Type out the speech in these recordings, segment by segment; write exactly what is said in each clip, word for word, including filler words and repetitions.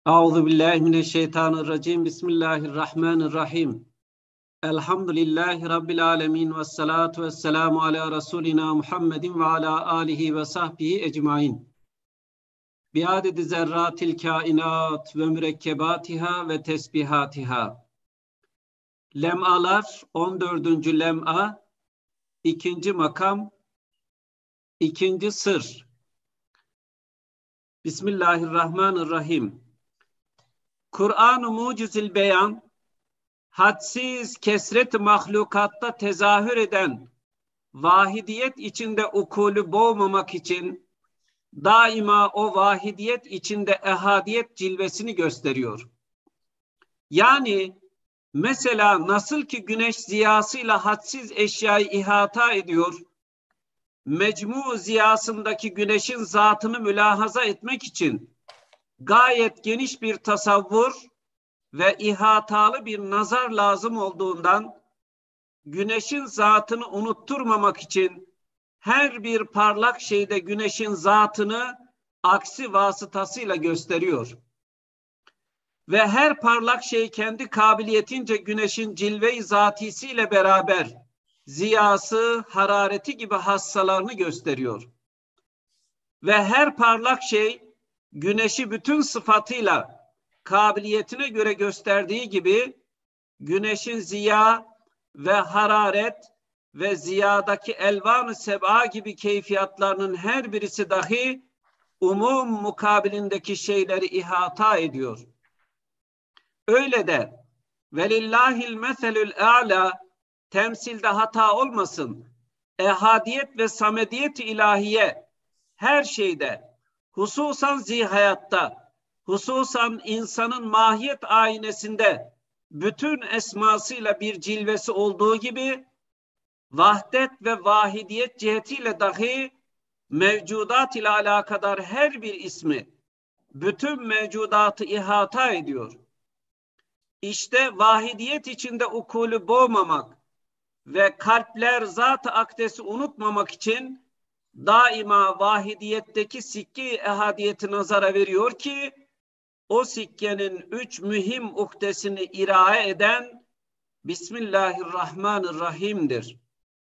Euzu billahi mineşşeytanirracim. Bismillahirrahmanirrahim. Elhamdülillahi rabbil alamin ve salatu vesselamu ala rasulina Muhammedin ve ala alihi ve sahbihi ecmaîn. Biadedi zerratil kainat ve mürekkebatiha ve tesbihatiha. Lem'alar on dördüncü lem'a, ikinci makam, ikinci sır. Bismillahirrahmanirrahim. Kur'an-ı Mucizül Beyan, hadsiz kesret mahlukatta tezahür eden vahidiyet içinde ukulü boğmamak için daima o vahidiyet içinde ehadiyet cilvesini gösteriyor. Yani mesela nasıl ki güneş ziyasıyla hadsiz eşyayı ihata ediyor, mecmu ziyasındaki güneşin zatını mülahaza etmek için gayet geniş bir tasavvur ve ihatalı bir nazar lazım olduğundan güneşin zatını unutturmamak için her bir parlak şeyde güneşin zatını aksi vasıtasıyla gösteriyor. Ve her parlak şey kendi kabiliyetince güneşin cilve-i zatisiyle beraber ziyası, harareti gibi hassalarını gösteriyor. Ve her parlak şey güneşi bütün sıfatıyla kabiliyetine göre gösterdiği gibi güneşin ziya ve hararet ve ziyadaki elvan-ı seb'a gibi keyfiyatlarının her birisi dahi umum mukabilindeki şeyleri ihata ediyor. Öyle de velillahil meselül a'la temsilde hata olmasın. Ehadiyet ve samediyet-i ilahiye her şeyde, hususan zihayatta, hususan insanın mahiyet aynesinde bütün esmasıyla bir cilvesi olduğu gibi vahdet ve vahidiyet cihetiyle dahi mevcudat ile alakadar her bir ismi bütün mevcudatı ihata ediyor. İşte vahidiyet içinde ukulü boğmamak ve kalpler zat-ı akdesi unutmamak için daima vahidiyetteki sikki ehadiyeti nazara veriyor ki o sikkenin üç mühim uhdesini irae eden Bismillahirrahmanirrahim'dir.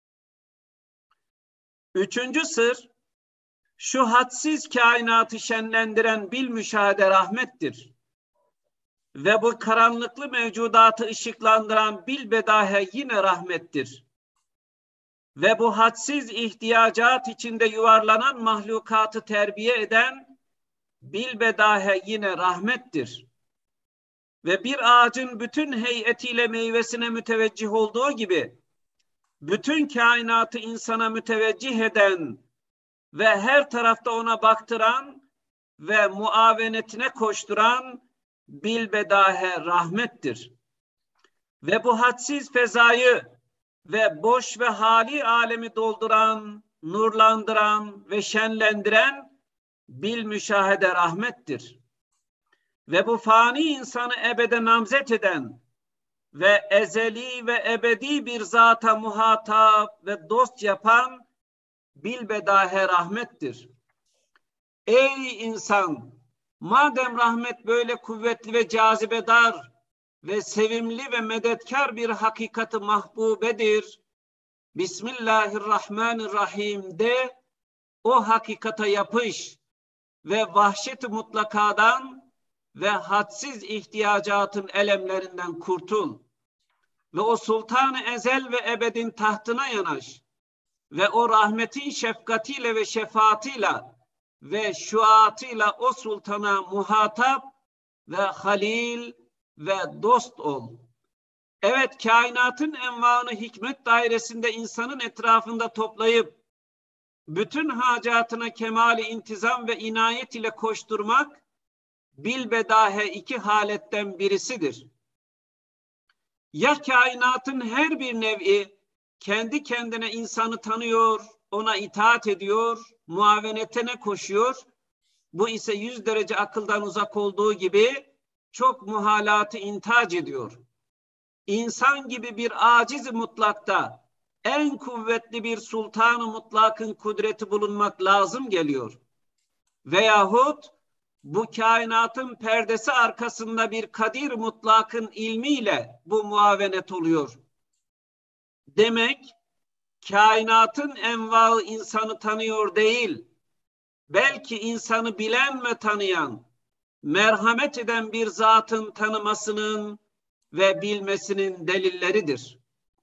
Üçüncü sır, şu hadsiz kainatı şenlendiren bil müşahede rahmettir. Ve bu karanlıklı mevcudatı ışıklandıran bil bedahe yine rahmettir. Ve bu hadsiz ihtiyacat içinde yuvarlanan mahlukatı terbiye eden bilbedahe yine rahmettir. Ve bir ağacın bütün heyetiyle meyvesine müteveccih olduğu gibi bütün kainatı insana müteveccih eden ve her tarafta ona baktıran ve muavenetine koşturan bilbedahe rahmettir. Ve bu hadsiz fezayı ve boş ve hali alemi dolduran, nurlandıran ve şenlendiren bil müşahede rahmettir. Ve bu fani insanı ebede namzet eden ve ezeli ve ebedi bir zata muhatap ve dost yapan bilbedahe rahmettir. Ey insan! Madem rahmet böyle kuvvetli ve cazibedar ve sevimli ve medetkar bir hakikati mahbubedir, Bismillahirrahmanirrahim de o hakikata yapış ve vahşet-i mutlakadan ve hadsiz ihtiyacatın elemlerinden kurtul ve o sultan-ı ezel ve ebedin tahtına yanaş ve o rahmetin şefkatiyle ve şefaatiyle ve şuatıyla o sultana muhatap ve halil ve dost ol. Evet, kainatın envanı hikmet dairesinde insanın etrafında toplayıp bütün hacatına kemali intizam ve inayet ile koşturmak bilbedahe iki haletten birisidir. Ya kainatın her bir nevi kendi kendine insanı tanıyor, ona itaat ediyor, muavenetine koşuyor. Bu ise yüz derece akıldan uzak olduğu gibi çok muhalatı intac ediyor. İnsan gibi bir aciz mutlakta en kuvvetli bir sultan-ı mutlakın kudreti bulunmak lazım geliyor. Veyahut bu kainatın perdesi arkasında bir kadir mutlakın ilmiyle bu muavenet oluyor. Demek kainatın envaı insanı tanıyor değil, belki insanı bilen ve tanıyan, merhamet eden bir zatın tanımasının ve bilmesinin delilleridir.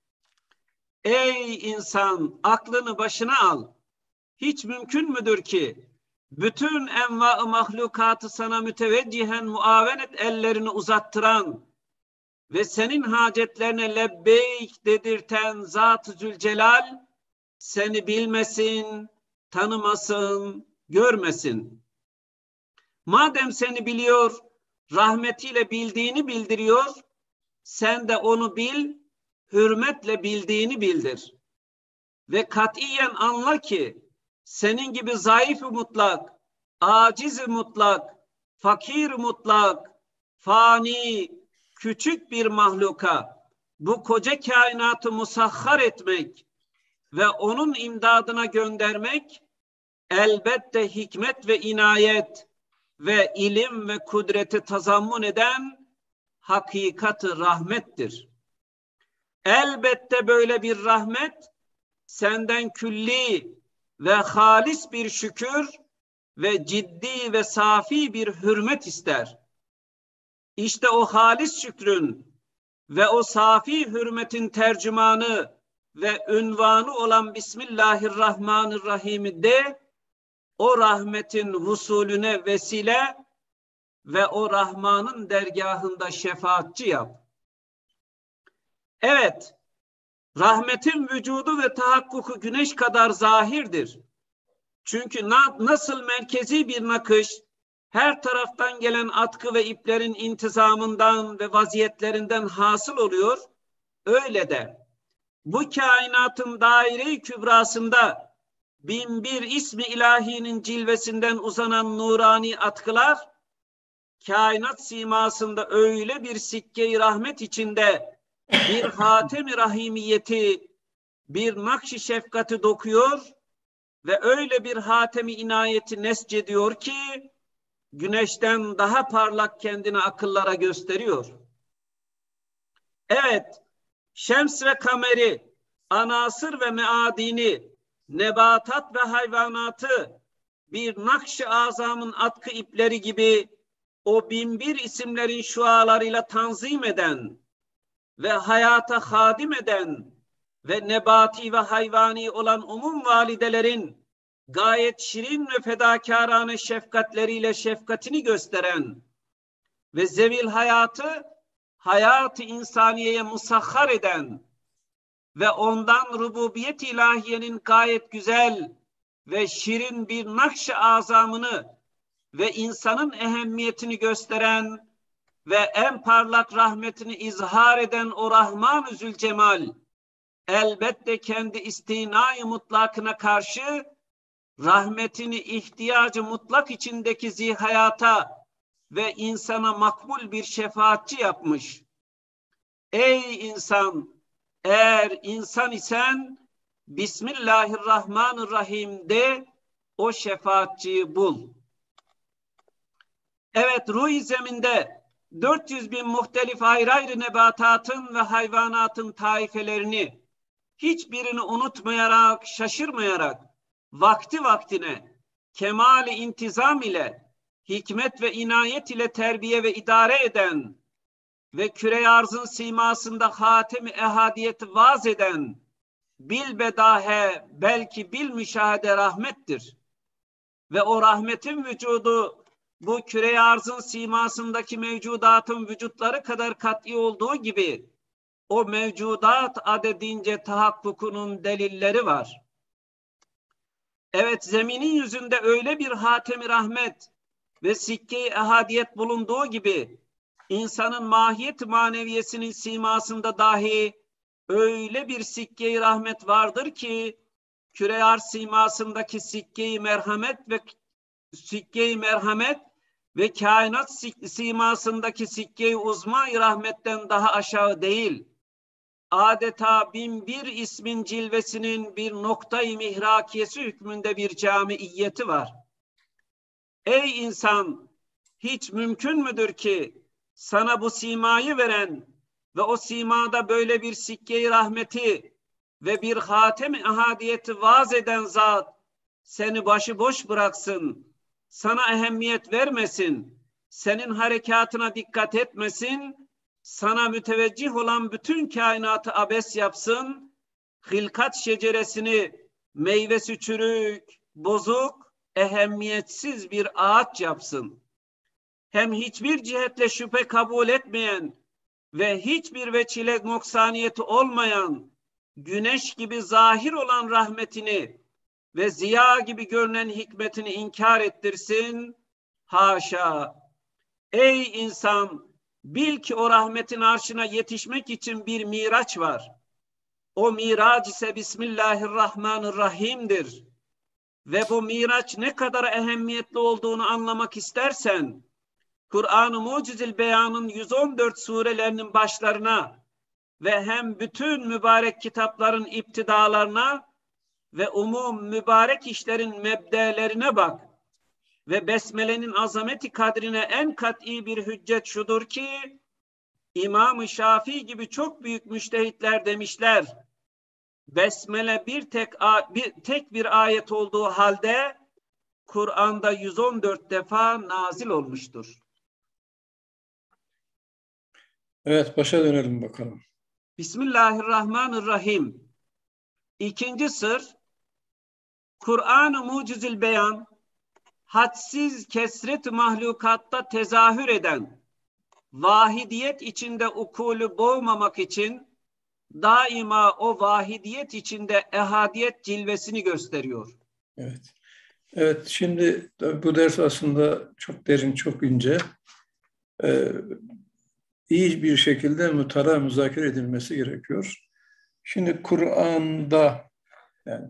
Ey insan, aklını başına al. Hiç mümkün müdür ki bütün enva-ı mahlukatı sana müteveccihen muavenet ellerini uzattıran ve senin hacetlerine lebbeyk dedirten Zat-ı Zülcelal seni bilmesin, tanımasın, görmesin. Madem seni biliyor, rahmetiyle bildiğini bildiriyor, sen de onu bil, hürmetle bildiğini bildir. Ve katiyen anla ki senin gibi zayıf-ı mutlak, aciz-i mutlak, fakir mutlak, fani, küçük bir mahluka bu koca kainatı musahhar etmek ve onun imdadına göndermek elbette hikmet ve inayet ve ilim ve kudreti tazammun eden hakikati rahmettir. Elbette böyle bir rahmet senden külli ve halis bir şükür ve ciddi ve safi bir hürmet ister. İşte o halis şükrün ve o safi hürmetin tercümanı ve ünvanı olan Bismillahirrahmanirrahim'i de o rahmetin vusulüne vesile ve o Rahman'ın dergahında şefaatçi yap. Evet, rahmetin vücudu ve tahakkuku güneş kadar zahirdir. Çünkü na nasıl merkezi bir nakış, her taraftan gelen atkı ve iplerin intizamından ve vaziyetlerinden hasıl oluyor, öyle de bu kainatın daire-i kübrasında bin bir ismi ilahinin cilvesinden uzanan nurani atkılar, kainat simasında öyle bir sikke-i rahmet içinde bir hatem-i rahimiyeti, bir nakş-ı şefkati dokuyor ve öyle bir hatem-i inayeti nescediyor ki güneşten daha parlak kendini akıllara gösteriyor. Evet, şems ve kameri, anasır ve meadini, nebatat ve hayvanatı bir nakş-ı azamın atkı ipleri gibi o binbir isimlerin şualarıyla tanzim eden ve hayata hadim eden ve nebati ve hayvani olan umum validelerin gayet şirin ve fedakârane şefkatleriyle şefkatini gösteren ve zevil hayatı hayat-ı insaniyeye musahhar eden ve ondan rububiyet ilahiyenin gayet güzel ve şirin bir nakş-ı azamını ve insanın ehemmiyetini gösteren ve en parlak rahmetini izhar eden o Rahman-ı Zülcemal elbette kendi istinai mutlakına karşı rahmetini ihtiyacı mutlak içindeki zihayata ve insana makbul bir şefaatçi yapmış. Ey insan, eğer insan isen Bismillahirrahmanirrahim de o şefaatçiyi bul. Evet, ruh-i zeminde dört yüz bin muhtelif ayrı ayrı nebatatın ve hayvanatın taifelerini hiçbirini unutmayarak, şaşırmayarak vakti vaktine kemal-i intizam ile hikmet ve inayet ile terbiye ve idare eden ve küre-i arzın simasında hatem-i ehadiyeti vaz eden bilbedahe belki bil müşahede rahmettir. Ve o rahmetin vücudu bu küre-i arzın simasındaki mevcudatın vücutları kadar kat'i olduğu gibi o mevcudat adedince tahakkukunun delilleri var. Evet, zeminin yüzünde öyle bir hatem-i rahmet ve sikke-i ehadiyet bulunduğu gibi insanın mahiyet maneviyesinin simasında dahi öyle bir sikke-i rahmet vardır ki küre-i arz simasındaki sikke-i merhamet ve sikke-i merhamet ve kainat simasındaki sikke-i uzma-i rahmetten daha aşağı değil. Adeta bin bir ismin cilvesinin bir noktayı mihrakiyesi hükmünde bir camiiyeti var. Ey insan, hiç mümkün müdür ki sana bu simayı veren ve o simada böyle bir sikke-i rahmeti ve bir hatem-i ahadiyeti vaaz eden zat seni başıboş bıraksın, sana ehemmiyet vermesin, senin harekatına dikkat etmesin, sana müteveccih olan bütün kainatı abes yapsın, hilkat şeceresini meyvesi çürük, bozuk, ehemmiyetsiz bir ağaç yapsın. Hem hiçbir cihetle şüphe kabul etmeyen ve hiçbir veçile noksaniyeti olmayan, güneş gibi zahir olan rahmetini ve ziya gibi görünen hikmetini inkar ettirsin. Haşa! Ey insan! Bil ki o rahmetin arşına yetişmek için bir miraç var. O miraç ise Bismillahirrahmanirrahim'dir. Ve bu miraç ne kadar ehemmiyetli olduğunu anlamak istersen, Kur'an-ı Mucizül Beyan'ın yüz on dört surelerinin başlarına ve hem bütün mübarek kitapların iptidalarına ve umum mübarek işlerin mebdelerine bak. Ve Besmele'nin azameti kadrine en kat'i bir hüccet şudur ki, İmam-ı Şafii gibi çok büyük müştehitler demişler, Besmele bir tek, bir tek bir ayet olduğu halde Kur'an'da yüz on dört defa nazil olmuştur. Evet, başa dönelim bakalım. Bismillahirrahmanirrahim. İkinci sır, Kur'an-ı Mucizül Beyan, hadsiz kesret mahlukatta tezahür eden, vahidiyet içinde ukulü boğmamak için, daima o vahidiyet içinde ehadiyet cilvesini gösteriyor. Evet. Evet, şimdi bu ders aslında çok derin, çok ince. Ee, iyi bir şekilde mütala, müzakere edilmesi gerekiyor. Şimdi Kur'an'da, yani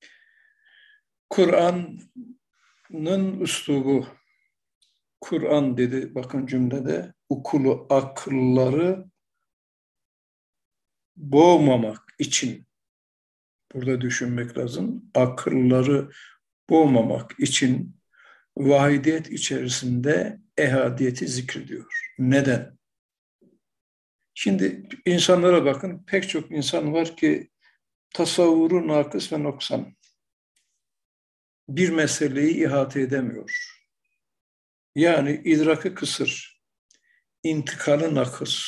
Kur'an'ın üslubu, Kur'an dedi bakın cümlede, ukulu akılları boğmamak için, burada düşünmek lazım, akılları boğmamak için vahidiyet içerisinde ehadiyeti zikrediyor. Neden? Şimdi insanlara bakın, pek çok insan var ki tasavvuru nakıs ve noksan. Bir meseleyi ihate edemiyor. Yani idraki kısır, intikalı nakıs,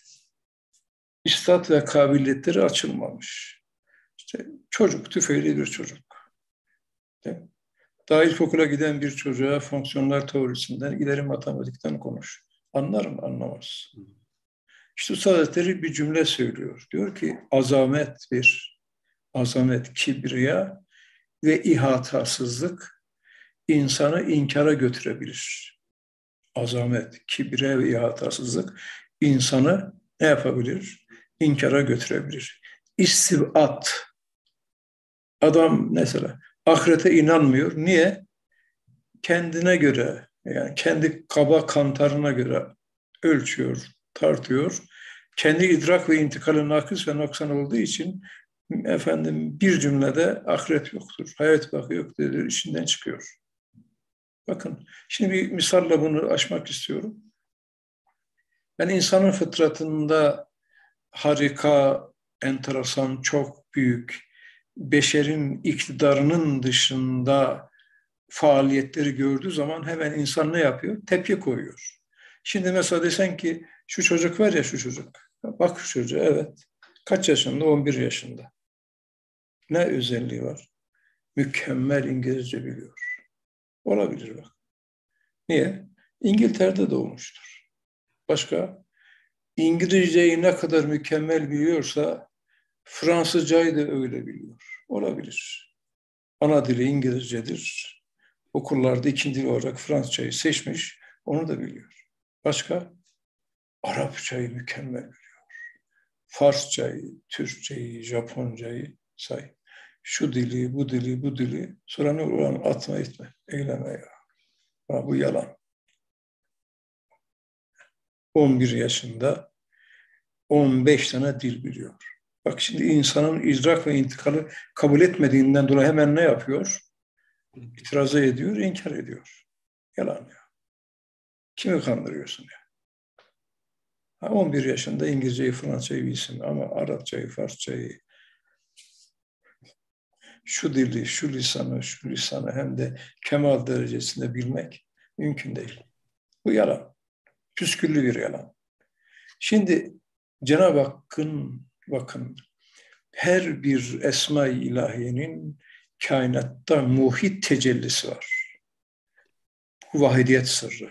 istat ve kabiliyetleri açılmamış. İşte çocuk, tüfeğli bir çocuk. Daha ilkokula giden bir çocuğa fonksiyonlar teorisinden, ileri matematikten konuş. Anlar mı? Anlamaz. İşte Üstad Hazretleri bir cümle söylüyor. Diyor ki azamet bir, azamet, kibriya ve ihatasızlık insanı inkara götürebilir. Azamet, kibriya ve ihatasızlık insanı ne yapabilir? İnkara götürebilir. İstibat. Adam mesela ahirete inanmıyor. Niye? Kendine göre, yani kendi kaba kantarına göre ölçüyor, tartıyor. Kendi idrak ve intikalı nakıs ve noksan olduğu için efendim bir cümlede ahiret yoktur, hayat bakı yok dediği işinden çıkıyor. Bakın, şimdi bir misalle bunu aşmak istiyorum. Ben insanın fıtratında harika, enteresan, çok büyük, beşerin iktidarının dışında faaliyetleri gördüğü zaman hemen insan ne yapıyor? Tepki koyuyor. Şimdi mesela desen ki şu çocuk var ya şu çocuk. Bak şu çocuğa, evet. Kaç yaşında? on bir yaşında. Ne özelliği var? Mükemmel İngilizce biliyor. Olabilir bak. Niye? İngiltere'de doğmuştur. Başka? İngilizceyi ne kadar mükemmel biliyorsa Fransızcayı da öyle biliyor. Olabilir. Ana dili İngilizcedir. Okullarda ikinci dil olarak Fransızcayı seçmiş, onu da biliyor. Başka? Arapçayı mükemmel biliyor. Farsçayı, Türkçeyi, Japoncayı say. Şu dili, bu dili, bu dili. Sonra ne olur? Atma etme, eyleme ya. Ama bu yalan. on bir yaşında on beş tane dil biliyor. Bak şimdi insanın idrak ve intikalı kabul etmediğinden dolayı hemen ne yapıyor? İtiraz ediyor, inkar ediyor. Yalan ya. Kimi kandırıyorsun ya? Ha, on bir yaşında İngilizceyi, Fransızcayı bilsin ama Arapçayı, Farsçayı, şu dili, şu lisanı, şu lisanı hem de kemal derecesinde bilmek mümkün değil. Bu yalan. Püsküllü bir yalan. Şimdi Cenab-ı Hakk'ın bakın her bir esma-i ilahiyenin kainatta muhit tecellisi var. Bu vahidiyet sırrı.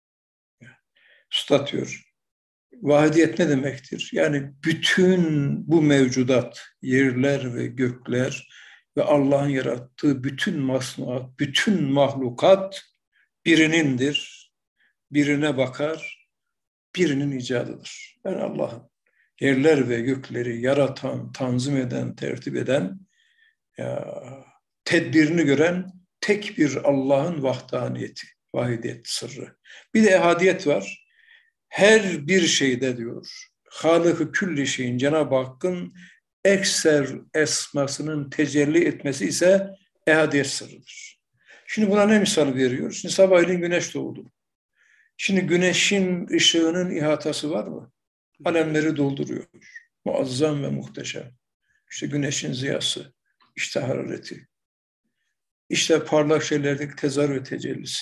Üstad diyor, vahidiyet ne demektir? Yani bütün bu mevcudat, yerler ve gökler ve Allah'ın yarattığı bütün masnuat, bütün mahlukat birinindir. Birine bakar, birinin icadıdır. Yani Allah'ın yerler ve gökleri yaratan, tanzim eden, tertip eden, ya, tedbirini gören tek bir Allah'ın vahdaniyeti, vahidiyet sırrı. Bir de ehadiyet var. Her bir şeyde diyor, Halık-ı külli şeyin Cenab-ı Hakk'ın ekser esmasının tecelli etmesi ise ehadiyet sırrıdır. Şimdi buna ne misal veriyor? Şimdi sabahleyin güneş doğdu. Şimdi güneşin ışığının ihatası var mı? Alemleri dolduruyor. Muazzam ve muhteşem. İşte güneşin ziyası, işte harareti, işte parlak şeylerdeki tezahür ve tecellisi.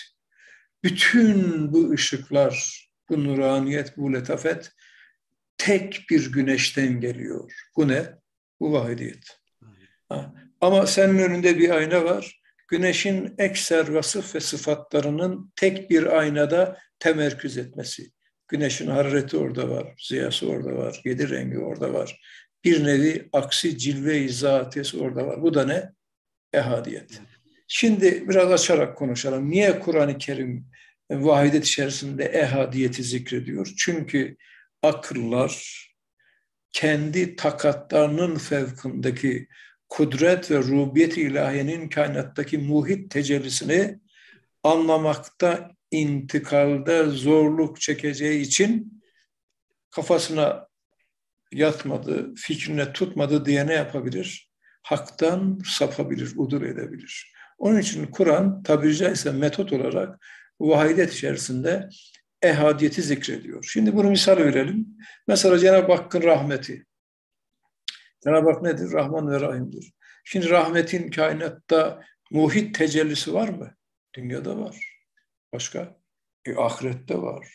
Bütün bu ışıklar, bu nuraniyet, bu letafet tek bir güneşten geliyor. Bu ne? Bu vahidiyet. Ha. Ama senin önünde bir ayna var. Güneşin ekser vasıf ve sıfatlarının tek bir aynada temerküz etmesi. Güneşin harareti orada var, ziyası orada var, yedi rengi orada var. Bir nevi aksi cilve-i zatiyesi orada var. Bu da ne? Ehadiyet. Şimdi biraz açarak konuşalım. Niye Kur'an-ı Kerim vahidet içerisinde ehadiyeti zikrediyor? Çünkü akıllar kendi takatlarının fevkindeki kudret ve rububiyet-i ilahiyenin kainattaki muhit tecellisini anlamakta intikalde zorluk çekeceği için kafasına yatmadı, fikrine tutmadı diye ne yapabilir? Hak'tan sapabilir, udur edebilir. Onun için Kur'an tabiri caizse metot olarak vahidet içerisinde ehadiyeti zikrediyor. Şimdi bunu misal verelim. Mesela Cenab-ı Hakk'ın rahmeti. Cenab-ı Hak nedir? Rahman ve Rahim'dir. Şimdi rahmetin kainatta muhit tecellisi var mı? Dünyada var. Başka? E, ahirette var.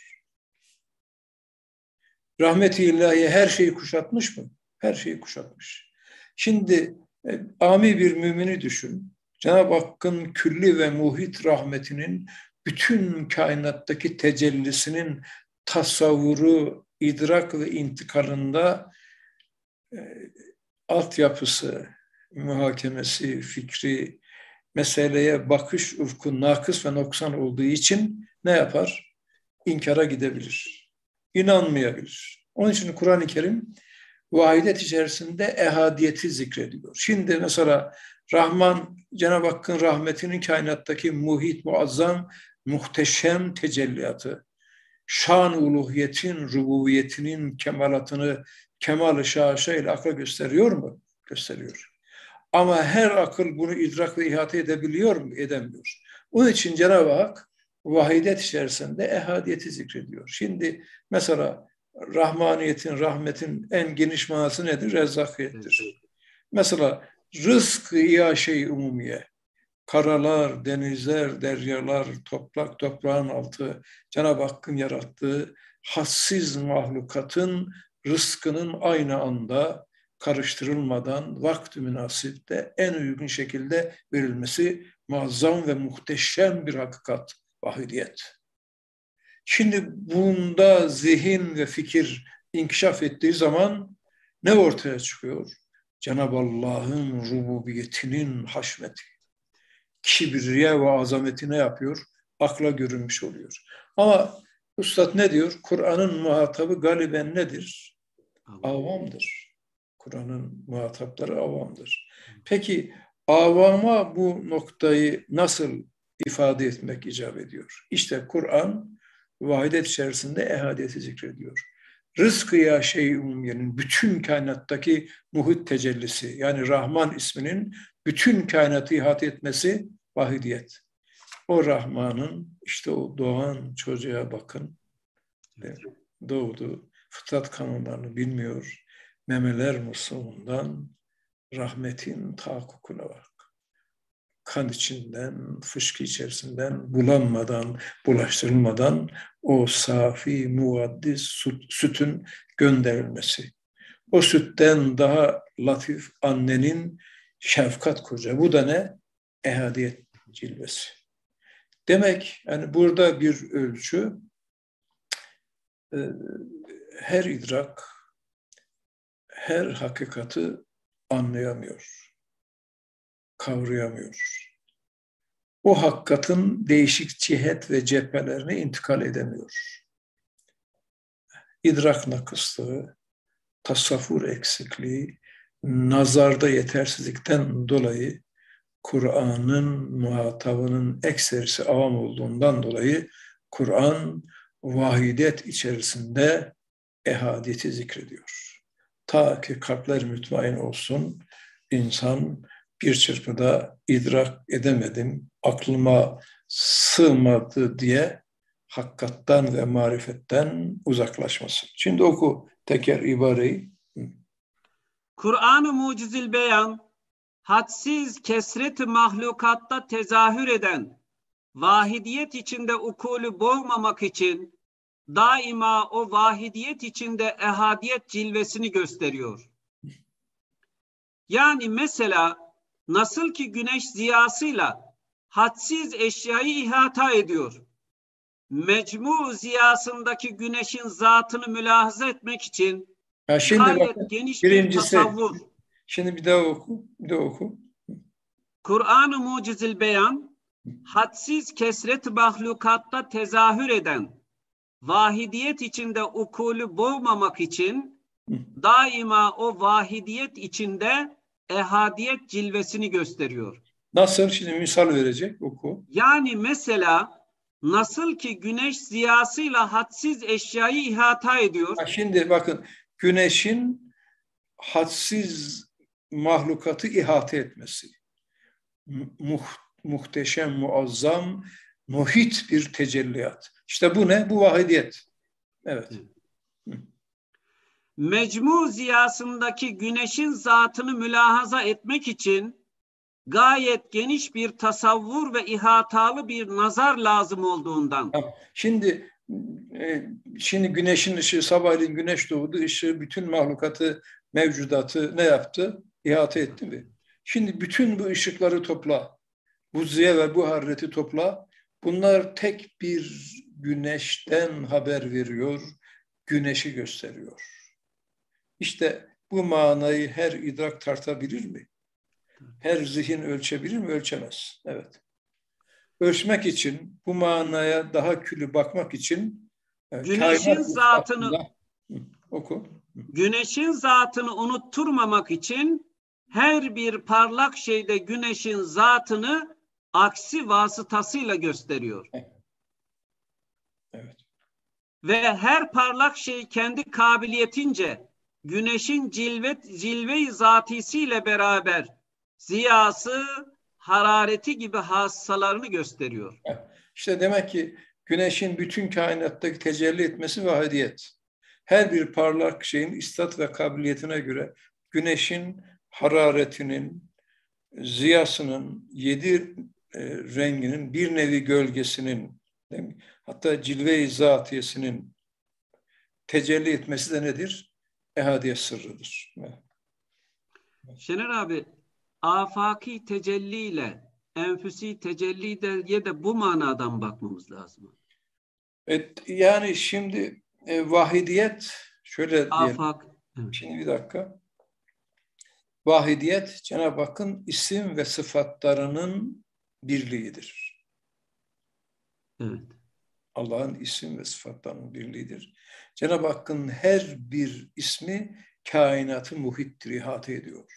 Rahmet-i ilahiye her şeyi kuşatmış mı? Her şeyi kuşatmış. Şimdi e, ami bir mümini düşün. Cenab-ı Hakk'ın külli ve muhit rahmetinin bütün kainattaki tecellisinin tasavvuru, idrak ve intikalında e, altyapısı, muhakemesi, fikri, meseleye bakış ufku nakıs ve noksan olduğu için ne yapar? İnkara gidebilir. İnanmayabilir. Onun için Kur'an-ı Kerim vahidet içerisinde ehadiyeti zikrediyor. Şimdi mesela Rahman, Cenab-ı Hakk'ın rahmetinin kainattaki muhit, muazzam, muhteşem tecelliyatı, şan uluhiyetin, rububiyetinin kemalatını kemal-i şaşa ile akla gösteriyor mu? Gösteriyor. Ama her akıl bunu idrak ve ihate edebiliyor mu? Edemiyor. Onun için Cenab-ı Hak vahidet içerisinde ehadiyeti zikrediyor. Şimdi mesela rahmaniyetin, rahmetin en geniş manası nedir? Rezzakiyettir. Mesela rızk-ı iaşe-i umumiye, karalar, denizler, deryalar, toprak, toprağın altı, Cenab-ı Hakk'ın yarattığı hassiz mahlukatın rızkının aynı anda karıştırılmadan vakti münasipte en uygun şekilde verilmesi muazzam ve muhteşem bir hakikat, vahidiyet. Şimdi bunda zihin ve fikir inkişaf ettiği zaman ne ortaya çıkıyor? Cenab-ı Allah'ın rububiyetinin haşmeti, kibriye ve azametine yapıyor, akla görünmüş oluyor. Ama Üstad ne diyor? Kur'an'ın muhatabı galiben nedir? Avamdır. Kur'an'ın muhatapları avamdır. Peki avama bu noktayı nasıl ifade etmek icap ediyor? İşte Kur'an vahidet içerisinde ehadiyeti zikrediyor. Rızkı ya şey umumiyenin bütün kainattaki muhit tecellisi, yani Rahman isminin bütün kainatı ihate etmesi vahidiyet. O Rahman'ın işte o doğan çocuğa bakın. Doğdu. Fıtrat kanunlarını bilmiyor. Memeler musluğundan rahmetin tahakkukuna bak. Kan içinden, fışkı içerisinden bulanmadan, bulaştırılmadan o safi, muaddis süt, sütün gönderilmesi. O sütten daha latif annenin şefkat kucağı. Bu da ne? Ehadiyet cilvesi. Demek yani burada bir ölçü her idrak, her hakikati anlayamıyor, kavrayamıyor. O hakikatin değişik cihet ve cephelerine intikal edemiyor. İdrak nakıslığı, tasavvur eksikliği, nazarda yetersizlikten dolayı Kur'an'ın muhatabının ekserisi avam olduğundan dolayı Kur'an vahidet içerisinde ehadiyeti zikrediyor. Ta ki kalpler mütmain olsun, insan bir çırpıda idrak edemedim, aklıma sığmadı diye hakikattan ve marifetten uzaklaşmasın. Şimdi oku teker ibareyi. Kur'an-ı Mucizil Beyan, hadsiz kesret-i mahlukatta tezahür eden, vahidiyet içinde ukulü boğmamak için, daima o vahidiyet içinde ehadiyet cilvesini gösteriyor. Yani mesela nasıl ki güneş ziyasıyla hadsiz eşyayı ihata ediyor, mecmu ziyasındaki güneşin zatını mülahaza etmek için Ha şimdi gayet bakın, geniş birincisi, bir tasavvur. Şimdi bir daha oku, bir daha oku. Kur'an-ı Mucizil Beyan, hadsiz kesret-i mahlukatta tezahür eden, vahidiyet içinde ukulü boğmamak için daima o vahidiyet içinde ehadiyet cilvesini gösteriyor. Nasıl? Şimdi misal verecek, oku. Yani mesela nasıl ki güneş ziyasıyla hadsiz eşyayı ihata ediyor. Ha şimdi bakın, güneşin hadsiz mahlukatı ihate etmesi. Muh, muhteşem, muazzam, muhit bir tecelliyat. İşte bu ne? Bu vahidiyet. Evet. Mecmu ziyasındaki güneşin zatını mülahaza etmek için gayet geniş bir tasavvur ve ihatalı bir nazar lazım olduğundan. Şimdi şimdi güneşin ışığı, sabahleyin güneş doğdu, ışığı bütün mahlukatı, mevcudatı ne yaptı? İhate etti mi? Şimdi bütün bu ışıkları topla, bu ziya ve bu harreti topla. Bunlar tek bir güneşten haber veriyor, güneşi gösteriyor. İşte bu manayı her idrak tartabilir mi? Her zihin ölçebilir mi? Ölçemez. Evet. Ölçmek için, bu manaya daha külü bakmak için güneşin zatını hakkında, oku. Güneşin zatını unutturmamak için her bir parlak şeyde güneşin zatını aksi vasıtasıyla gösteriyor. Evet. Ve her parlak şey kendi kabiliyetince güneşin cilvet, cilve-i zatisiyle beraber ziyası, harareti gibi hassalarını gösteriyor. İşte demek ki güneşin bütün kainattaki tecelli etmesi vahidiyet. Her bir parlak şeyin istat ve kabiliyetine göre güneşin hararetinin, ziyasının, yedi e, renginin, bir nevi gölgesinin, hatta cilve-i zatiyesinin tecelli etmesi de nedir? Ehadiyet sırrıdır. Şener abi, afaki tecelliyle enfüsi tecelliye de bu manadan bakmamız lazım. Evet, yani şimdi e, vahidiyet şöyle Afak, diyelim. evet. Şimdi bir dakika. Vahidiyet Cenab-ı Hakk'ın isim ve sıfatlarının birliğidir. Evet. Allah'ın isim ve sıfatlarının birliğidir. Cenab-ı Hakk'ın her bir ismi kainatı muhittir, ihate ediyor.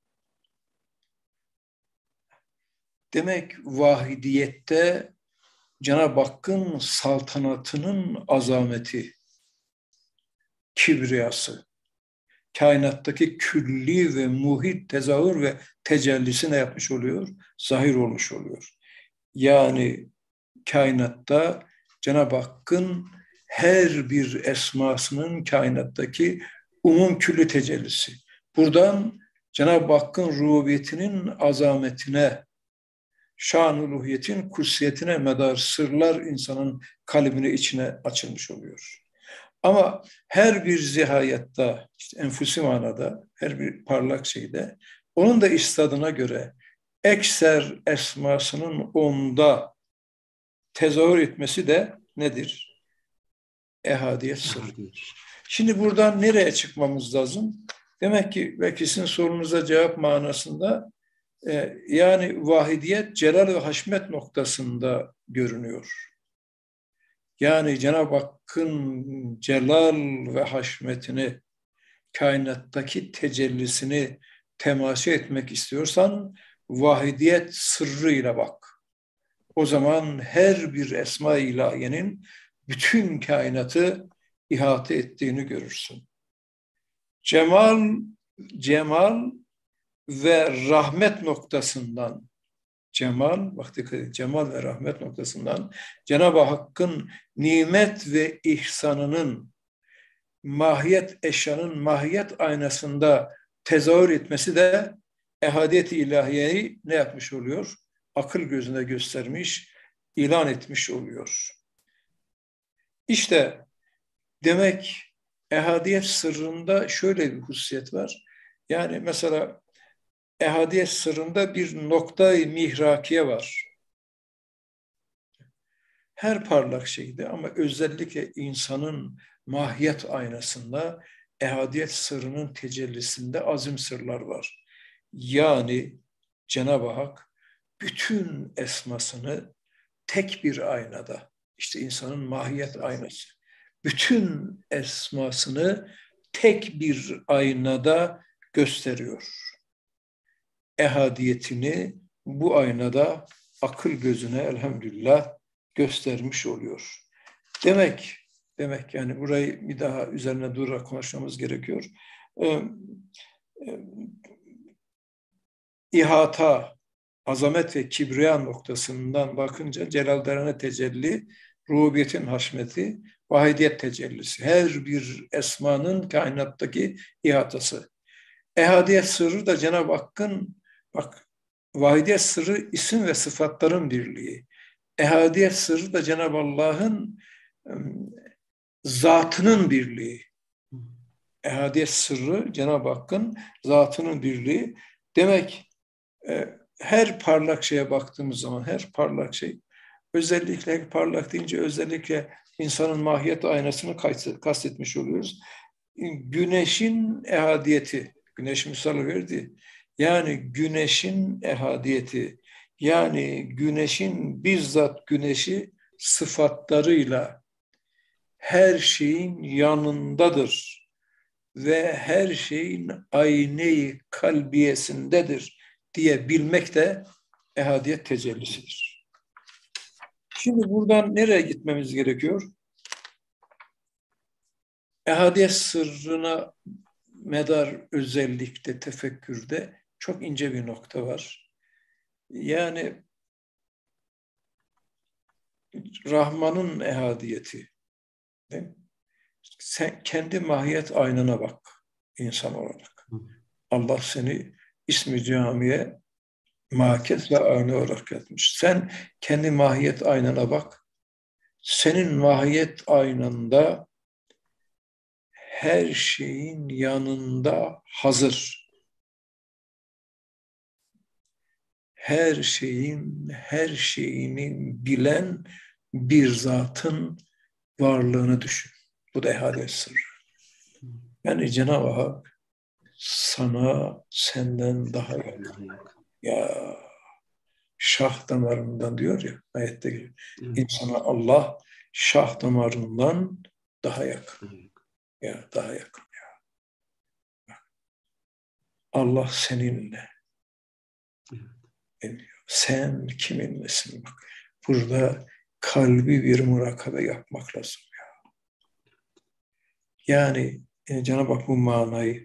Demek vahidiyette Cenab-ı Hakk'ın saltanatının azameti, kibriyası, kainattaki külli ve muhit tezahür ve tecellisi ne yapmış oluyor? Zahir olmuş oluyor. Yani kainatta Cenab-ı Hakk'ın her bir esmasının kainattaki umum küllü tecellisi. Buradan Cenab-ı Hakk'ın rububiyetinin azametine, şan-uluhiyetin kutsiyetine medar sırlar insanın kalbine, içine açılmış oluyor. Ama her bir zihayatta, işte enfusi manada, her bir parlak şeyde, onun da istadına göre ekser esmasının onda tezahür etmesi de nedir? Ehadiyet sırrı. Şimdi buradan nereye çıkmamız lazım? Demek ki belki sizin sorunuza cevap manasında e, yani vahidiyet celal ve haşmet noktasında görünüyor. Yani Cenab-ı Hakk'ın celal ve haşmetini, kainattaki tecellisini temaşa etmek istiyorsan vahidiyet sırrıyla bak. O zaman her bir esma-i ilahiyenin bütün kainatı ihate ettiğini görürsün. Cemal, cemal ve rahmet noktasından, cemal, bak dikkat edin, cemal ve rahmet noktasından Cenab-ı Hakk'ın nimet ve ihsanının mahiyet eşyanın mahiyet aynasında tezahür etmesi de ehadiyet-i ilahiyeyi ne yapmış oluyor? Akıl gözüne göstermiş, ilan etmiş oluyor. İşte demek ehadiyet sırrında şöyle bir hususiyet var. Yani mesela ehadiyet sırrında bir noktayı mihrakiye var. Her parlak şeyde ama özellikle insanın mahiyet aynasında ehadiyet sırrının tecellisinde azim sırlar var. Yani Cenab-ı Hak bütün esmasını tek bir aynada, işte insanın mahiyet aynası, bütün esmasını tek bir aynada gösteriyor. Ehadiyetini bu aynada akıl gözüne elhamdülillah göstermiş oluyor. Demek, demek yani burayı bir daha üzerine durarak konuşmamız gerekiyor. Ee, e, ihata, azamet ve kibriya noktasından bakınca celallerine tecelli, rububiyetin haşmeti, vahidiyet tecellisi. Her bir esmanın kainattaki ihatası. Ehadiyet sırrı da Cenab-ı Hakk'ın, bak, vahidiyet sırrı isim ve sıfatların birliği. Ehadiyet sırrı da Cenab-ı Allah'ın zatının birliği. Ehadiyet sırrı Cenab-ı Hakk'ın zatının birliği. Demek e, her parlak şeye baktığımız zaman, her parlak şey, özellikle parlak deyince özellikle insanın mahiyet aynasını kastetmiş oluyoruz. Güneşin ehadiyeti, güneş misali verdi. Yani güneşin ehadiyeti, yani güneşin bizzat güneşi sıfatlarıyla her şeyin yanındadır ve her şeyin ayne-i kalbiyesindedir diye bilmek de ehadiyet tecellisidir. Şimdi buradan nereye gitmemiz gerekiyor? Ehadiyet sırrına medar özellikle tefekkürde çok ince bir nokta var. Yani Rahman'ın ehadiyeti. Değil mi? Sen kendi mahiyet aynına bak insan olarak. Allah seni ismi camiye makes ve ayna olarak yaratmış. Sen kendi mahiyet aynına bak. Senin mahiyet aynında her şeyin yanında hazır. Her şeyin, her şeyini bilen bir zatın varlığını düşün. Bu da ehadiyet sırrı. Yani Cenab-ı Hak sana senden daha yakın. Ya şah damarından diyor ya ayette gibi. İnsana Allah şah damarından daha yakın. Ya daha yakın ya. Allah seninle. Sen kiminlesin? Bak, burada kalbi bir murakabe yapmak lazım ya. Yani e, Cenab-ı Hak bu manayı,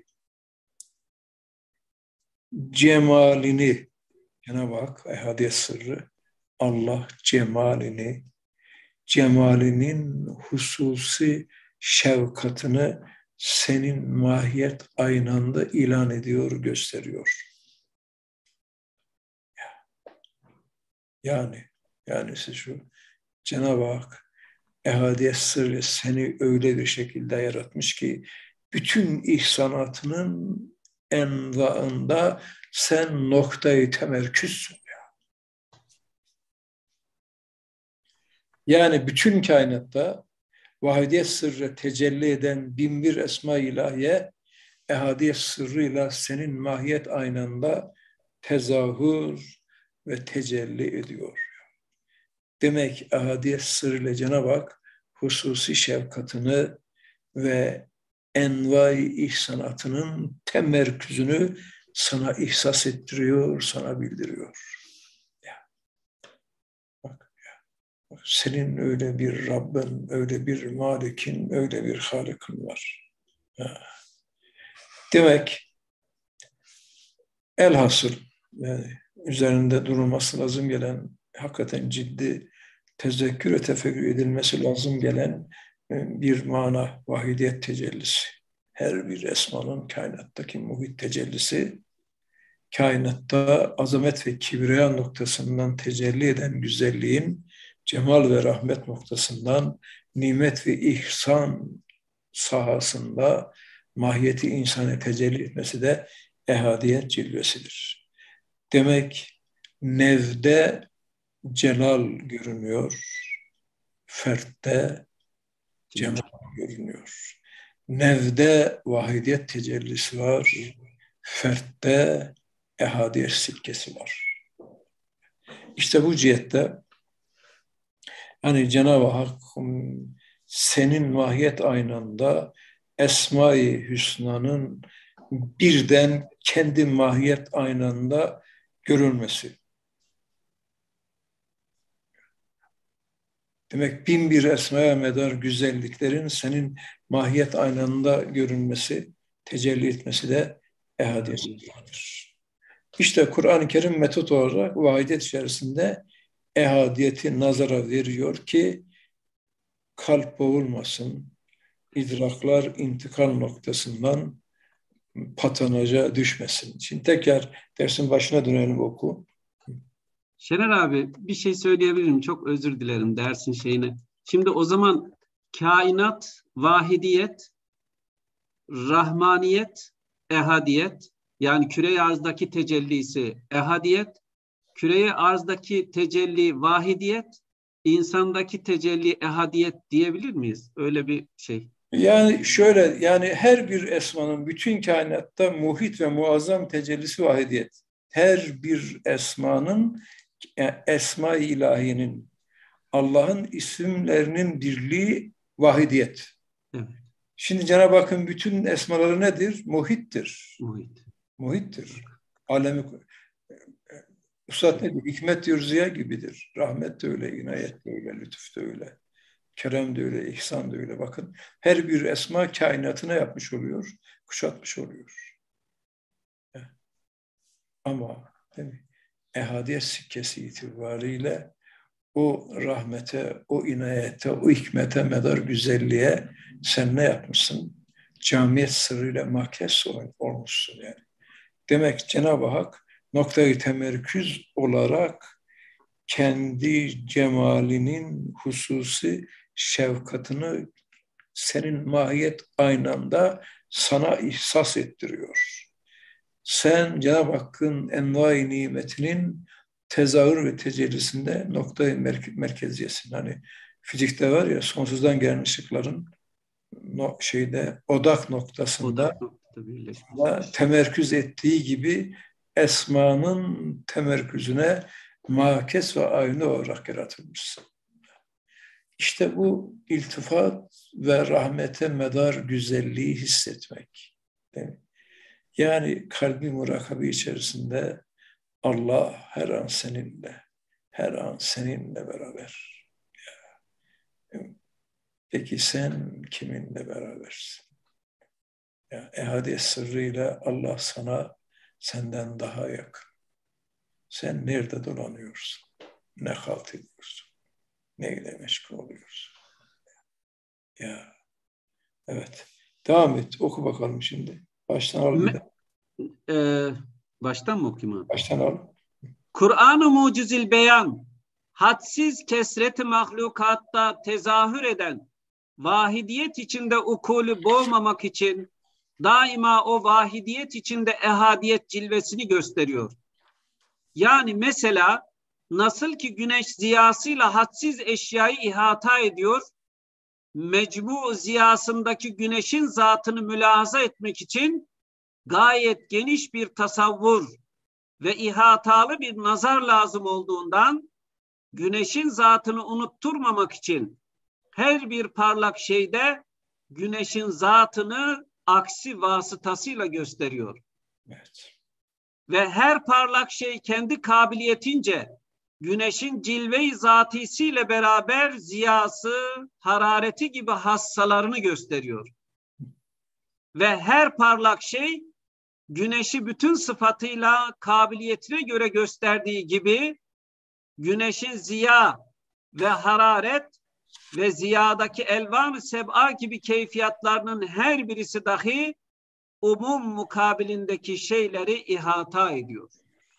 cemalini, Cenab-ı Hak ehadiyet sırrı Allah cemalini, cemalinin hususi şefkatini senin mahiyet aynanda ilan ediyor, gösteriyor. Yani, yani siz şu Cenab-ı Hak ehadiyet sırrı seni öyle bir şekilde yaratmış ki bütün ihsanatının envaında sen noktayı temerküzsün. Yani bütün kainatta vahidiyet sırrı tecelli eden binbir esma ilahiye ehadiyet sırrıyla senin mahiyet aynanda tezahür ve tecelli ediyor. Demek ehadiyet sırrıyla Cenab-ı Hak hususi şefkatini ve envai ihsanatının temerküzünü sana ihsas ettiriyor, sana bildiriyor. Ya, bak, ya, bak, senin öyle bir Rabbin, öyle bir Malik'in, öyle bir Halık'ın var. Ya. Demek elhasıl yani üzerinde durulması lazım gelen, hakikaten ciddi tezekkür ve tefekkür edilmesi lazım gelen bir mana, vahidiyet tecellisi. Her bir esmanın kainattaki muhit tecellisi, kainatta azamet ve kibriya noktasından tecelli eden güzelliğin cemal ve rahmet noktasından nimet ve ihsan sahasında mahiyeti insana tecelli etmesi de ehadiyet cilvesidir. Demek nevde celal görünüyor, fertte cemal görünüyor. Nevde vahidiyet tecellisi var, fertte ehadiyet sikkesi var. İşte bu cihette hani Cenab-ı Hak senin mahiyet aynanda Esma-i Hüsna'nın birden kendi mahiyet aynanda görülmesi. Demek bin bir esmaya medar güzelliklerin senin mahiyet aynında görünmesi, tecelli etmesi de ehadiyettir. İşte Kur'an-ı Kerim metot olarak vahidiyet içerisinde ehadiyeti nazara veriyor ki kalp boğulmasın, idraklar intikal noktasından patanaja düşmesin. Şimdi tekrar dersin başına dönelim oku. Şener abi bir şey söyleyebilirim. Çok özür dilerim dersin şeyine. Şimdi o zaman kainat, vahidiyet, rahmaniyet, ehadiyet, yani küre-i arzdaki tecellisi ehadiyet, küre-i arzdaki tecelli vahidiyet, insandaki tecelli ehadiyet diyebilir miyiz? Öyle bir şey. Yani şöyle, yani her bir esmanın bütün kainatta muhit ve muazzam tecellisi vahidiyet. Her bir esmanın, esma-i ilahinin, Allah'ın isimlerinin birliği vahidiyet. Evet. Şimdi Cenab-ı Hakk'ın bütün esmaları nedir? Muhittir. Muhit. Muhittir. Alemi Üstad ne diyor? Hikmet diyor ziya gibidir. Rahmet de öyle, inayet de öyle, lütuf da öyle. Kerem de öyle, ihsan da öyle. Bakın her bir esma kainatına yapmış oluyor, kuşatmış oluyor. Ama değil mi? Ehadiyet sikkesi itibariyle o rahmete, o inayete, o hikmete medar güzelliğe sen ne yapmışsın? Camiyet sırrıyla mahkes olmuşsun yani. Demek Cenab-ı Hak noktayı temerküz olarak kendi cemalinin hususi şefkatini senin mahiyet aynanda sana ihsas ettiriyor. Sen Cenab-ı Hakk'ın envai nimetinin tezahür ve tecellisinde noktayı merke- merkeziyesin. Hani fizikte var ya sonsuzdan gelen ışıkların no, şeyde odak noktasında Odak noktada birleşmiş. temerküz ettiği gibi esmanın temerküzüne makes ve ayna olarak yaratılmışsın. İşte bu iltifat ve rahmete medar güzelliği hissetmek. Değil mi? Yani kalbi murakabe içerisinde Allah her an seninle, her an seninle beraber. Peki sen kiminle berabersin? Ya, ehadiyet sırrıyla Allah sana senden daha yakın. Sen nerede dolanıyorsun? ne halt ediyorsun? Neyle meşgul oluyorsun? Ya, evet. Devam et. Oku bakalım şimdi. Baştan al bir de. Ee, baştan mı okuyayım abi? Baştan al. Kur'an-ı Mucizil Beyan, hadsiz kesret-i mahlukatta tezahür eden, vahidiyet içinde ukulü boğmamak için daima o vahidiyet içinde ehadiyet cilvesini gösteriyor. Yani mesela nasıl ki güneş ziyasıyla hadsiz eşyayı ihata ediyor, mecmu ziyasındaki güneşin zatını mülahaza etmek için gayet geniş bir tasavvur ve ihatalı bir nazar lazım olduğundan güneşin zatını unutturmamak için her bir parlak şeyde güneşin zatını aksi vasıtasıyla gösteriyor. Evet. Ve her parlak şey kendi kabiliyetince güneşin cilve-i zatisiyle beraber ziyası, harareti gibi hassalarını gösteriyor. Ve her parlak şey güneşi bütün sıfatıyla kabiliyetine göre gösterdiği gibi güneşin ziya ve hararet ve ziyadaki elvan-ı seb'a gibi keyfiyatlarının her birisi dahi umum mukabilindeki şeyleri ihata ediyor.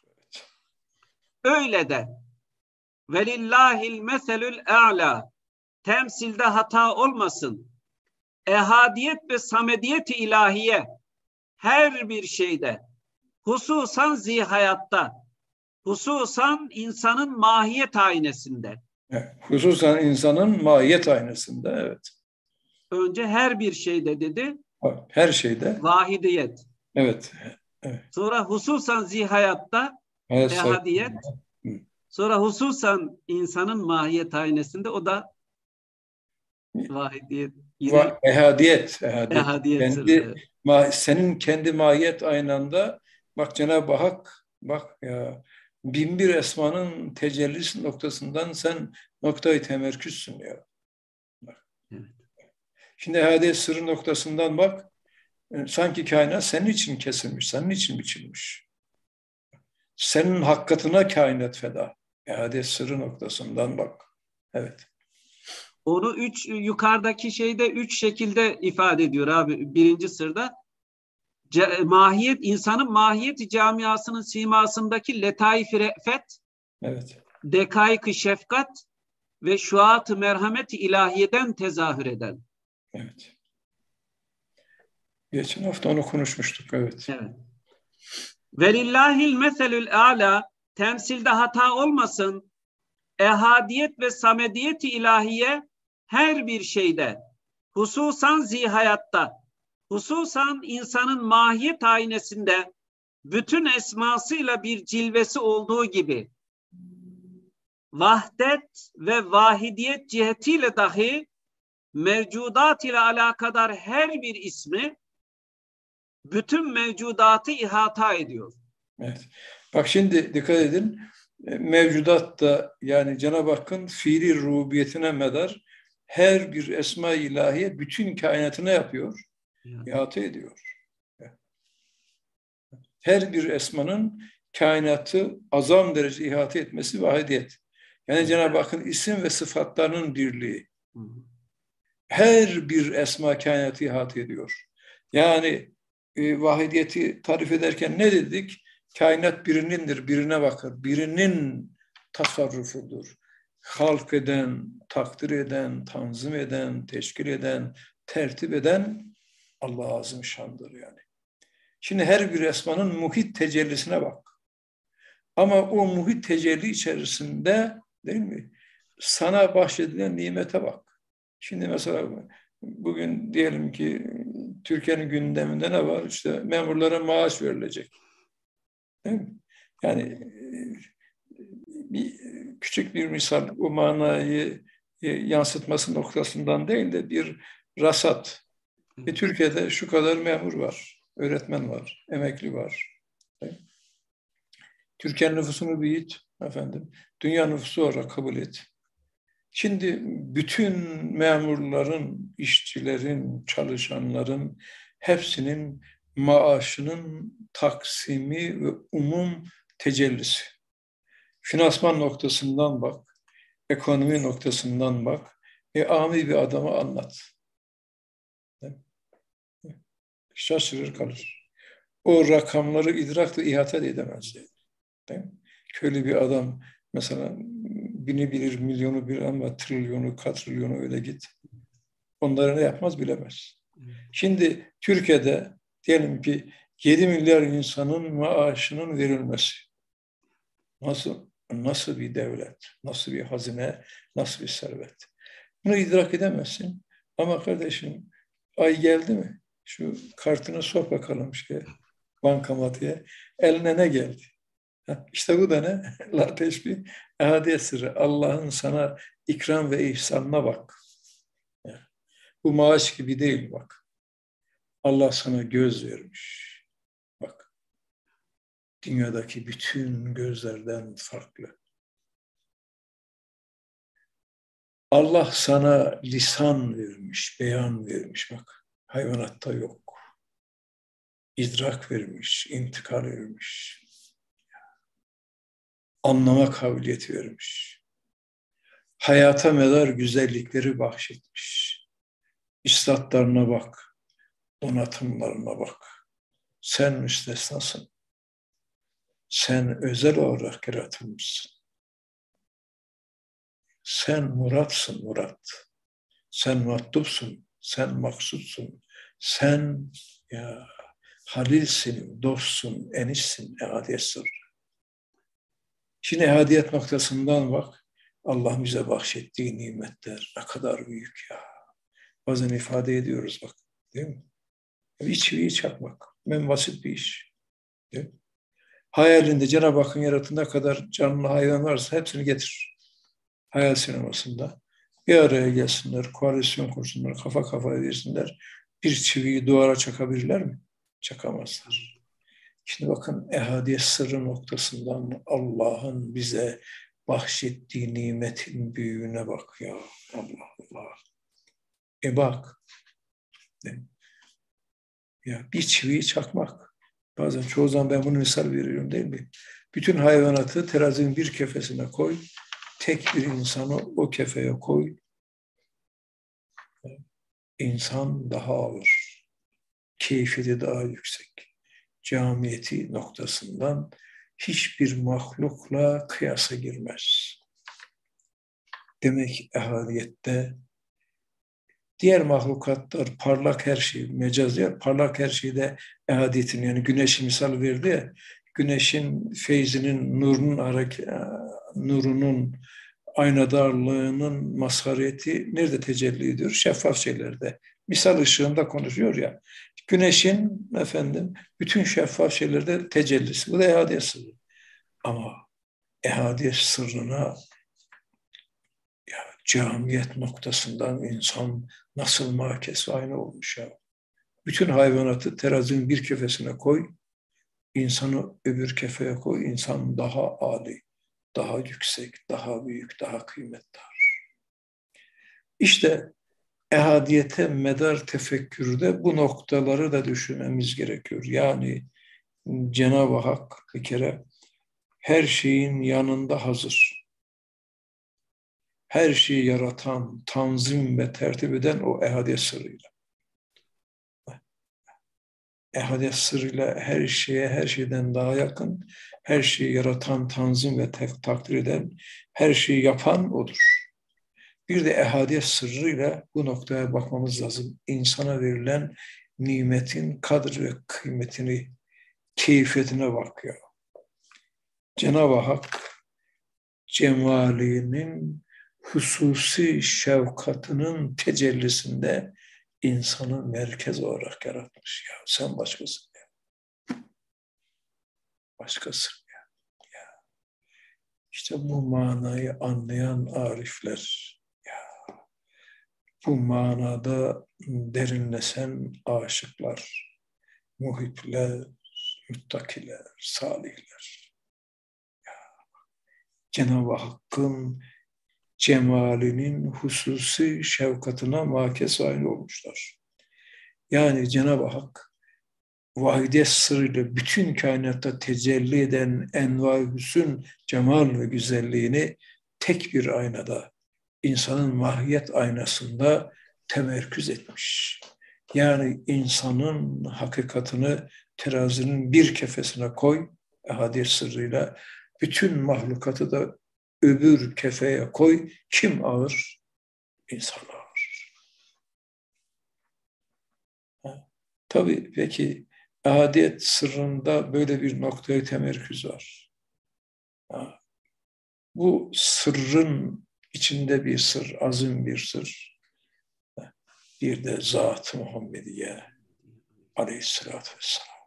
Öyle de velillahil meselül a'la, temsilde hata olmasın, ehadiyet ve samediyet-i ilahiye her bir şeyde, hususan zihayatta, hususan insanın mahiyet aynesinde. Evet. Hususan insanın mahiyet aynesinde, evet. Önce her bir şeyde dedi. Her şeyde. Vahidiyet. Evet. Evet. Sonra hususan zihayatta Evet, ehadiyet. Hı. Sonra hususan insanın mahiyet aynesinde, o da vahidiyet. Yine Va- ehadiyet. Ehadiyet. ehadiyet. Kendi, Evet. ma- senin kendi mahiyet aynanda, bak Cenab-ı Hak, bak ya, bin bir esmanın tecellisi noktasından sen noktayı temerküzsün ya. Bak. Evet. Şimdi ehadiyet sırrı noktasından bak, sanki kainat senin için kesilmiş, senin için biçilmiş. Senin hakikatine kainat feda. Ehadiyet sırrı noktasından bak. Evet. Onu üç yukarıdaki şeyde üç şekilde ifade ediyor abi. Birinci sırda Ce, mahiyet, insanın mahiyeti camiasının simasındaki letaif-i re'fet, Evet. dekaik-i şefkat ve şuat-ı merhamet-i ilahiyeden tezahür eden. Evet. Geçen hafta onu konuşmuştuk. Evet. Evet. Velillahil meselül a'la, temsilde hata olmasın, ehadiyet ve samediyet-i ilahiye her bir şeyde, hususan zihayatta, hususan insanın mahiyet aynesinde bütün esmasıyla bir cilvesi olduğu gibi vahdet ve vahidiyet cihetiyle dahi mevcudat ile alakadar her bir ismi bütün mevcudatı ihata ediyor. Evet. Bak şimdi dikkat edin. Mevcudat da, yani Cenab-ı Hakk'ın fiili rububiyetine medar her bir esma-i ilahiye bütün kainatına yapıyor. Yani. İhata ediyor. Her bir esmanın kainatı azam derece ihata etmesi vahidiyet. Yani evet. Cenab-ı Hakk'ın isim ve sıfatlarının birliği. Hı. Her bir esma kainatı ihata ediyor. Yani e, vahidiyeti tarif ederken ne dedik? Kainat birinindir, birine bakır. Birinin tasarrufudur. Halk eden, takdir eden, tanzim eden, teşkil eden, tertip eden Allah Azimüşşan'dır yani. Şimdi her bir esmanın muhit tecellisine bak. Ama o muhit tecelli içerisinde, değil mi, sana bahşedilen nimete bak. Şimdi mesela bugün diyelim ki Türkiye'nin gündeminde ne var? İşte memurlara maaş verilecek. Değil mi? Yani bir, küçük bir misal, o manayı yansıtması noktasından değil de bir rasat. E, Türkiye'de şu kadar memur var, öğretmen var, emekli var. Türkiye nüfusunu büyüt efendim. Dünya nüfusu olarak kabul et. Şimdi bütün memurların, işçilerin, çalışanların hepsinin maaşının taksimi ve umum tecellisi. Finansman noktasından bak, ekonomi noktasından bak ve ami bir adama anlat. Şaşırır kalır. O rakamları idrakla ihata edemez. Değil mi? Köylü bir adam mesela bini bilir, milyonu bilir ama trilyonu, katrilyonu öyle git. Onları ne yapmaz bilemez. Şimdi Türkiye'de diyelim ki yedi milyar insanın maaşının verilmesi. Nasıl nasıl bir devlet, nasıl bir hazine, nasıl bir servet. Bunu idrak edemezsin. Ama kardeşim ay geldi mi? Şu kartını sok bakalım şeye, bankamatiğe. Eline ne geldi? İşte bu da ne? La teşbih, ehadiyet sırrı. Allah'ın sana ikram ve ihsanına bak. Bu maaş gibi değil bak. Allah sana göz vermiş. Bak. Dünyadaki bütün gözlerden farklı. Allah sana lisan vermiş, beyan vermiş bak. Hayvanatta yok. İdrak vermiş, intikal vermiş. Anlama kabiliyeti vermiş. Hayata medar güzellikleri bahşetmiş. İstatlarına bak, donatımlarına bak. Sen müstesnasın. Sen özel olarak yaratılmışsın. Sen muratsın murat. Sen matlupsun, sen maksutsun. Sen ya halilsin, dostsun, enişsin, ehadiyet sırrı. Şimdi ehadiyet noktasından bak, Allah bize bahşettiği nimetler ne kadar büyük ya. Bazen ifade ediyoruz bak, değil mi? Bir çiviyi çakmak, en basit bir iş. Değil mi? Hayalinde Cenab-ı Hakk'ın yarattığı ne kadar canlı hayvan varsa hepsini getir. Hayal sinemasında. Bir araya gelsinler, koalisyon kursunlar, kafa kafaya versinler. Bir çiviyi duvara çakabilirler mi? Çakamazlar. Şimdi bakın ehadiyet sırrı noktasından Allah'ın bize bahşettiği nimetin büyüğüne bak ya. Allah Allah. E bak. Ya bir çiviyi çakmak. Bazen çoğu zaman ben bunu misal veriyorum değil mi? Bütün hayvanatı terazinin bir kefesine koy. Tek bir insanı o kefeye koy. İnsan daha ağır. Keyfiyeti daha yüksek. Camiyeti noktasından hiçbir mahlukla kıyasa girmez. Demek ehadiyette diğer mahlukatlar parlak her şey, mecaz ya, parlak her şeyde ehadiyetin yani güneşi misal verdi ya, güneşin feyzinin, nurunun hareket, nurunun aynadarlığının mazhariyeti nerede tecelli ediyor? Şeffaf şeylerde. Misal ışığında konuşuyor ya. Güneşin efendim bütün şeffaf şeylerde tecellisi. Bu da ehadiyet sırrı. Ama ehadiyet sırrına ya camiyet noktasından insan nasıl makes aynı olmuş ya. Bütün hayvanatı terazinin bir kefesine koy, insanı öbür kefeye koy, insan daha âli, daha yüksek, daha büyük, daha kıymetli. İşte ehadiyete medar tefekkürde bu noktaları da düşünmemiz gerekiyor. Yani Cenab-ı Hak bir kere her şeyin yanında hazır. Her şeyi yaratan, tanzim ve tertip eden o ehadiyet sırrıyla. Ehadiyet sırrıyla her şeye, her şeyden daha yakın, her şeyi yaratan, tanzim ve takdir eden, her şeyi yapan odur. Bir de ehadiyet sırrıyla bu noktaya bakmamız lazım. İnsana verilen nimetin kadr ve kıymetini, keyfiyetine bakıyor. Cenab-ı Hak cemalinin hususi şefkatının tecellisinde insanı merkez olarak yaratmış. Ya sen başkasın ya. Başkasın ya. ya. İşte bu manayı anlayan arifler, ya bu manada derinleşen aşıklar, muhipler, müttakiler, salihler. Ya. Cenab-ı Hakk'ın cemalinin hususi şefkatine makes aynı olmuşlar. Yani Cenab-ı Hak vahidiyet sırrıyla bütün kainatta tecelli eden enva-i hüsn, cemal ve güzelliğini tek bir aynada, insanın mahiyet aynasında temerküz etmiş. Yani insanın hakikatını terazinin bir kefesine koy, ehadiyet sırrıyla, bütün mahlukatı da öbür kefeye koy. Kim ağır? İnsan ağır. Ha. Tabii peki ehadiyet sırrında böyle bir noktaya temerküz var. Ha. Bu sırrın içinde bir sır, azim bir sır. Bir de Zat-ı Muhammediye aleyhissalatü vesselam.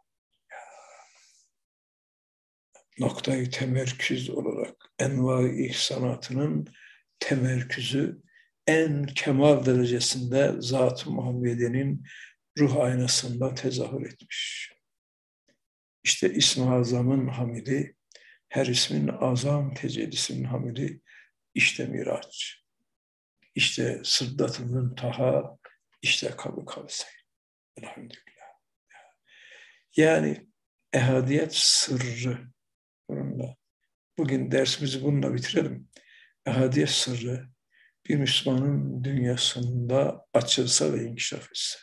Noktayı temerküz olarak enva-i ihsanatının temerküzü en kemal derecesinde Zat-ı Muhammediye'nin ruh aynasında tezahür etmiş. İşte İsm-i Azam'ın hamidi, her ismin azam tecellisinin hamidi, işte Miraç, işte Sıddat-ı Müntaha, işte Kab-ı Kavseyn. Elhamdülillah. Yani ehadiyet sırrı. Bununla. Bugün dersimizi bununla bitirelim. Ehadiyet sırrı bir Müslümanın dünyasında açılsa ve inkişaf etse.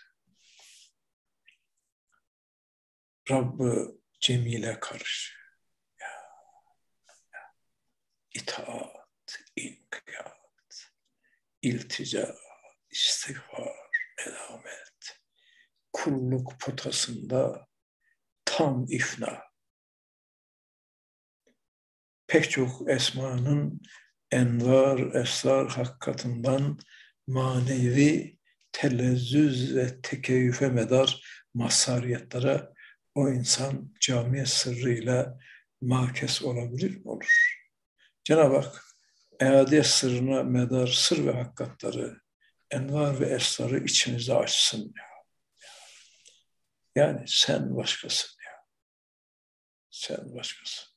Rabb-ı Cemil'e karşı ya, ya, itaat, inkiyat, iltica, istiğfar, nedamet, kulluk potasında tam ifna. Pek çok esmanın envar, esrar hakikatından manevi telezzüz ve tekeyüfe medar mazhariyetlere o insan cami sırrıyla makes olabilir mi? Olur. Cenab-ı Hak ehadiyet sırrına medar sır ve hakikatları, envar ve esrarı içimize açsın ya. Yani sen başkasın ya. Sen başkasın.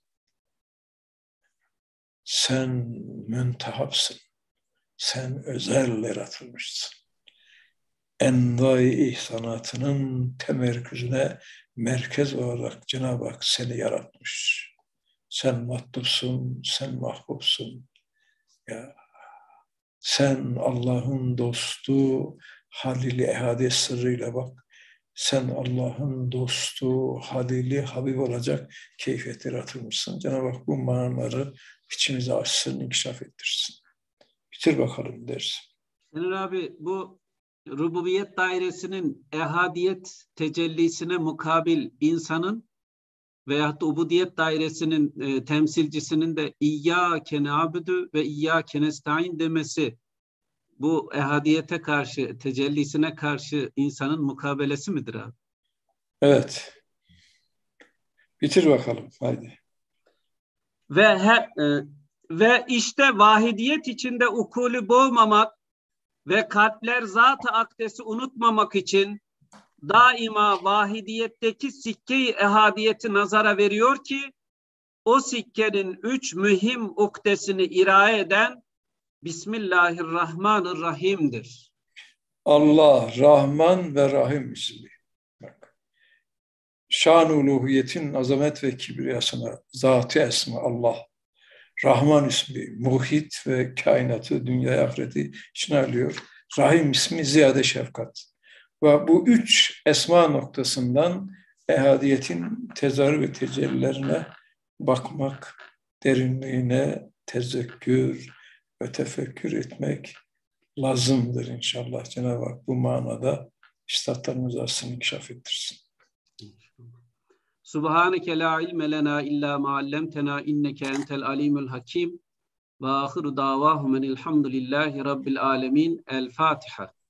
Sen müntehapsın. Sen özel yaratılmışsın. Envai ihsanatının temerküzüne merkez olarak Cenab-ı Hak seni yaratmış. Sen mahdupsun, sen mahbubsun. Ya, sen Allah'ın dostu, Halil-i Ehadiyet sırrıyla bak. Sen Allah'ın dostu, Halil-i Habib olacak keyfiyet yaratılmışsın. Cenab-ı Hak bu manaları içimize açsın, inkişaf ettirsin. Bitir bakalım dersin. Sener abi, bu rububiyet dairesinin ehadiyet tecellisine mukabil insanın veyahut da ubudiyet dairesinin e, temsilcisinin de İyyâke na'budu ve İyyâke nestaîn demesi, bu ehadiyete karşı, tecellisine karşı insanın mukabelesi midir abi? Evet. Bitir bakalım, haydi. Ve he, e, ve işte vahidiyet içinde ukulü boğmamak ve kalpler zat-ı akdesi unutmamak için daima vahidiyetteki sikke-i ehadiyeti nazara veriyor ki o sikkenin üç mühim ukdesini iraye eden Bismillahirrahmanirrahim'dir. Allah, Rahman ve Rahim ismi. Bak. Şan-ı uluhiyetin azamet ve kibriyasına zat-ı esma Allah. Rahman ismi muhit ve kainatı, dünya ahireti içine alıyor. Rahim ismi ziyade şefkat. Ve bu üç esma noktasından ehadiyetin tezahür ve tecellilerine bakmak, derinliğine tezekkür ve tefekkür etmek lazımdır inşallah. Cenab-ı Hak bu manada üstadlarımızı aslında inkişaf ettirsin. Subhaneke la ilme lena illa ma allamtena inneke entel alimul hakim ve ahiru davahumen elhamdülillahi rabbil alemin. El Fatiha.